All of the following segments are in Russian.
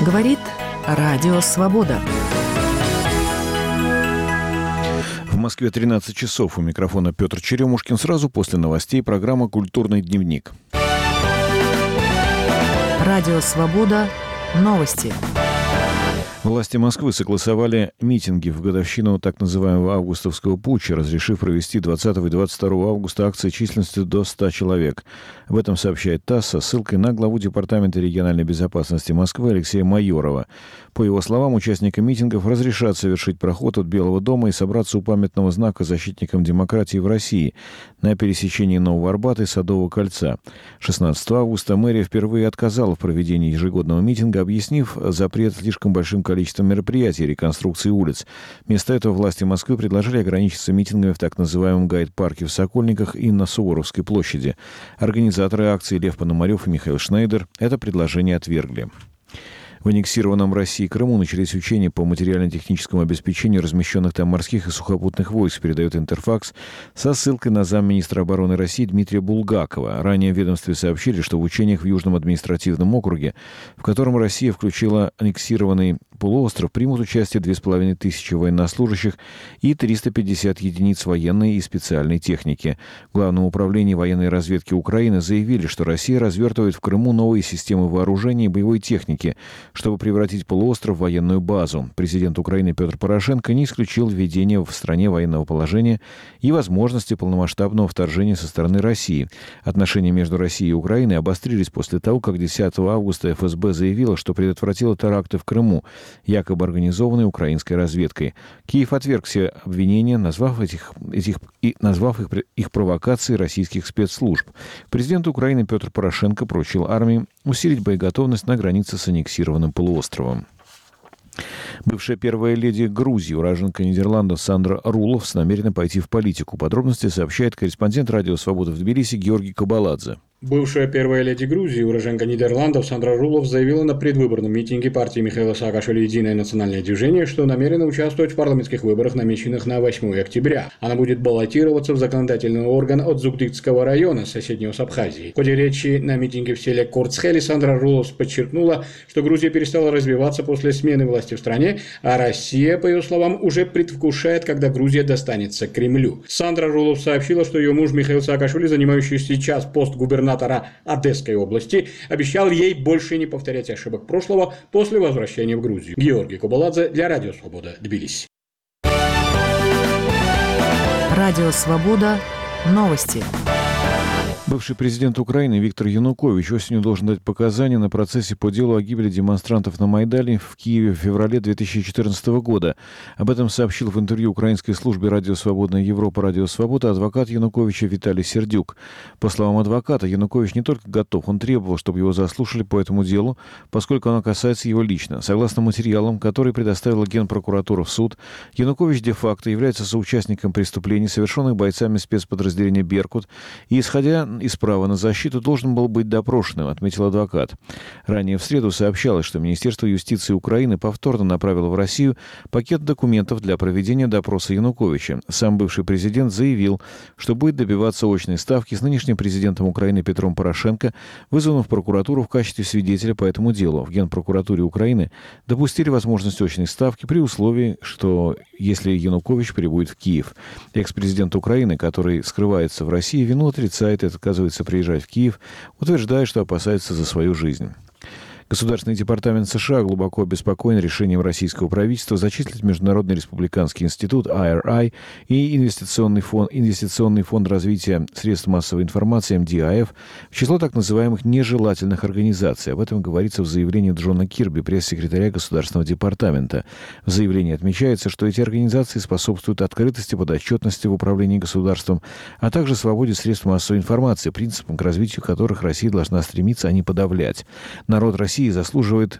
Говорит Радио Свобода. В Москве 13 часов. У микрофона Петр Черемушкин. Сразу после новостей программа «Культурный дневник». Радио Свобода. Новости. Власти Москвы согласовали митинги в годовщину так называемого августовского путча, разрешив провести 20 и 22 августа акции численностью до 100 человек. Об этом сообщает ТАСС со ссылкой на главу Департамента региональной безопасности Москвы Алексея Майорова. По его словам, участникам митингов разрешат совершить проход от Белого дома и собраться у памятного знака защитникам демократии в России на пересечении Нового Арбата и Садового кольца. 16 августа мэрия впервые отказала в проведении ежегодного митинга, объяснив запрет слишком большим количеством мероприятий и реконструкции улиц. Вместо этого власти Москвы предложили ограничиться митингами в так называемом гайд-парке в Сокольниках и на Суворовской площади. Организаторы акции Лев Пономарев и Михаил Шнейдер это предложение отвергли. В аннексированном России Крыму начались учения по материально-техническому обеспечению размещенных там морских и сухопутных войск, передает Интерфакс со ссылкой на замминистра обороны России Дмитрия Булгакова. Ранее в ведомстве сообщили, что в учениях в Южном административном округе, в котором Россия включила аннексированный полуостров, примут участие 2500 военнослужащих и 350 единиц военной и специальной техники. В Главном управлении военной разведки Украины заявили, что Россия развертывает в Крыму новые системы вооружения и боевой техники, чтобы превратить полуостров в военную базу. Президент Украины Петр Порошенко не исключил введение в стране военного положения и возможности полномасштабного вторжения со стороны России. Отношения между Россией и Украиной обострились после того, как 10 августа ФСБ заявила, что предотвратила теракты в Крыму, якобы организованные украинской разведкой. Киев отверг все обвинения, назвав их провокацией российских спецслужб. Президент Украины Петр Порошенко поручил армии усилить боеготовность на границе с аннексированным полуостровом. Бывшая первая леди Грузии, уроженка Нидерландов Сандра Рулов, намерена пойти в политику. Подробности сообщает корреспондент Радио Свобода в Тбилиси Георгий Кабаладзе. Бывшая первая леди Грузии, уроженка Нидерландов Сандра Рулов заявила на предвыборном митинге партии Михаила Саакашвили «Единое национальное движение», что намерена участвовать в парламентских выборах, намеченных на 8 октября. Она будет баллотироваться в законодательный орган от Зугдидского района, соседнего с Абхазией. В ходе речи на митинге в селе Курцхели Сандра Рулов подчеркнула, что Грузия перестала развиваться после смены власти в стране, а Россия, по ее словам, уже предвкушает, когда Грузия достанется Кремлю. Сандра Рулов сообщила, что ее муж Михаил Саакашвили, занимающий сейчас пост губернатора Одесской области, обещал ей больше не повторять ошибок прошлого после возвращения в Грузию. Георгий Кабаладзе для Радио Свобода, Тбилиси. Радио Свобода. Новости. Бывший президент Украины Виктор Янукович осенью должен дать показания на процессе по делу о гибели демонстрантов на Майдане в Киеве в феврале 2014 года. Об этом сообщил в интервью украинской службе «Радио Свободная Европа» «Радио Свобода» адвокат Януковича Виталий Сердюк. По словам адвоката, Янукович не только готов, он требовал, чтобы его заслушали по этому делу, поскольку оно касается его лично. Согласно материалам, которые предоставила Генпрокуратура в суд, Янукович де-факто является соучастником преступлений, совершенных бойцами спецподразделения «Беркут», и, исходя из права на защиту, должен был быть допрошенным, отметил адвокат. Ранее в среду сообщалось, что Министерство юстиции Украины повторно направило в Россию пакет документов для проведения допроса Януковича. Сам бывший президент заявил, что будет добиваться очной ставки с нынешним президентом Украины Петром Порошенко, вызванным в прокуратуру в качестве свидетеля по этому делу. В Генпрокуратуре Украины допустили возможность очной ставки при условии, что если Янукович прибудет в Киев. Экс-президент Украины, который скрывается в России, вину отрицает и отказывается приезжать в Киев, утверждая, что опасается за свою жизнь. Государственный департамент США глубоко обеспокоен решением российского правительства зачислить Международный республиканский институт IRI и Инвестиционный фонд развития средств массовой информации МДИФ в число так называемых нежелательных организаций. Об этом говорится в заявлении Джона Кирби, пресс-секретаря Государственного департамента. В заявлении отмечается, что эти организации способствуют открытости, подотчетности в управлении государством, а также свободе средств массовой информации, принципам, к развитию которых Россия должна стремиться, а не подавлять. Народ России заслуживает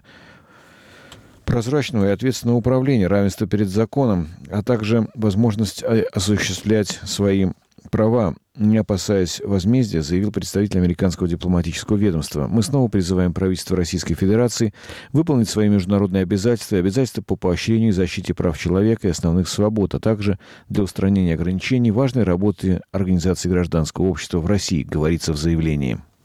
прозрачного и ответственного управления, равенства перед законом, а также возможность осуществлять свои права, не опасаясь возмездия, заявил представитель американского дипломатического ведомства. Мы снова призываем правительство Российской Федерации выполнить свои международные обязательства и обязательства по поощрению и защите прав человека и основных свобод, а также для устранения ограничений важной работы Организации гражданского общества в России, говорится в заявлении.